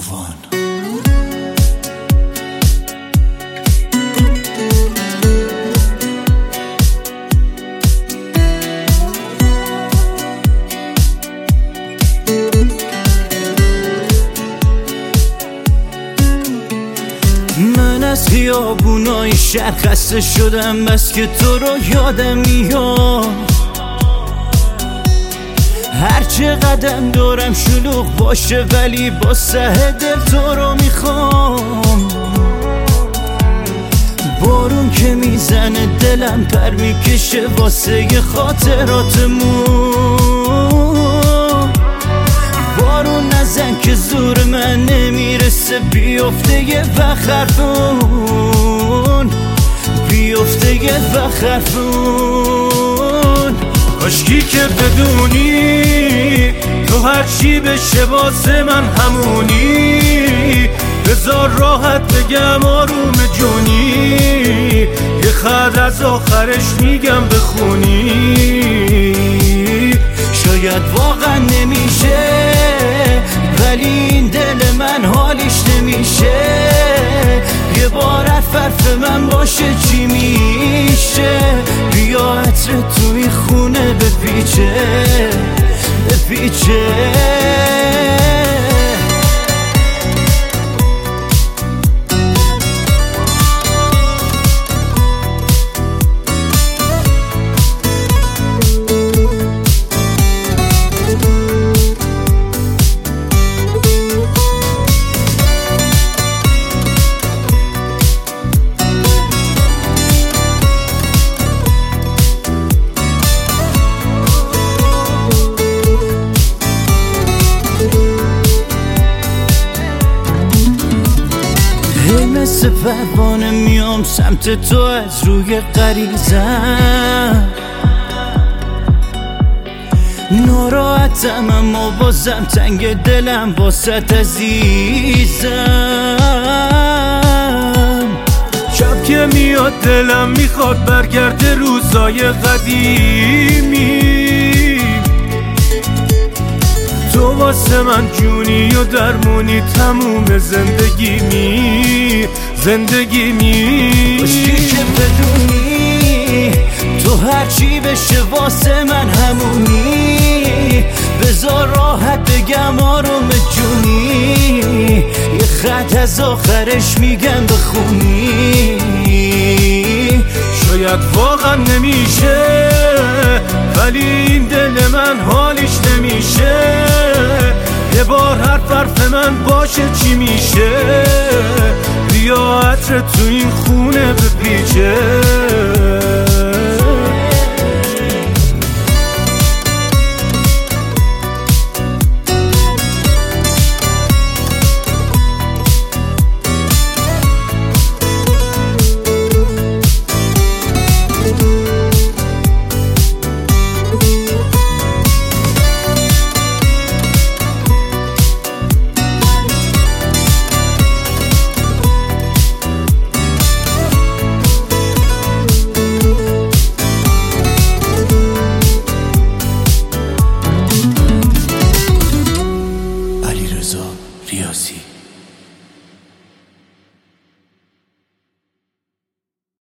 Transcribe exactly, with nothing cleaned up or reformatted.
طوفان. من از خیابونای شهر خسته شدم، بس که تو رو یادم میاد. هر چه قدم دارم شلوغ باشه، ولی با سه دل تو رو میخوام. بارون که میزنه دلم پر میکشه واسه خاطراتمون. بارون نزن که زور من نمیرسه، بیفته یه وقت حرفون، بیفته یه وقت حرفون. کاشکی که بدونی تو هرچی بشه واسه من همونی. بذار راحت بگم آروم جونی، یه خط از آخرش میگم بخونی. شاید واقعا نمیشه، ولی این دل من حالیش نمیشه. یه بار حرف من باشه چی میشه؟ بیا عطر تو این خونه بپیچه بپیچه. مثل پروانه میام سمت تو از روی غریزم. ناراحتم اما بازم تنگ دلم واسط عزیزم. شب که میاد دلم میخواد برگرده روزای قدیمی. تو واسه من جونی و درمونی تموم زندگیمی زندگیمی. کاشکی که بدونی تو هرچی بشه واسه من همونی. بذار راحت بگم آروم جونی، یه خط از آخرش میگم بخونی. شاید واقعا نمیشه، ولی این دل من حالیش نمیشه. یه بار حرف حرف من باشه چی میشه؟ بیا عطر تو این خونه بپیچه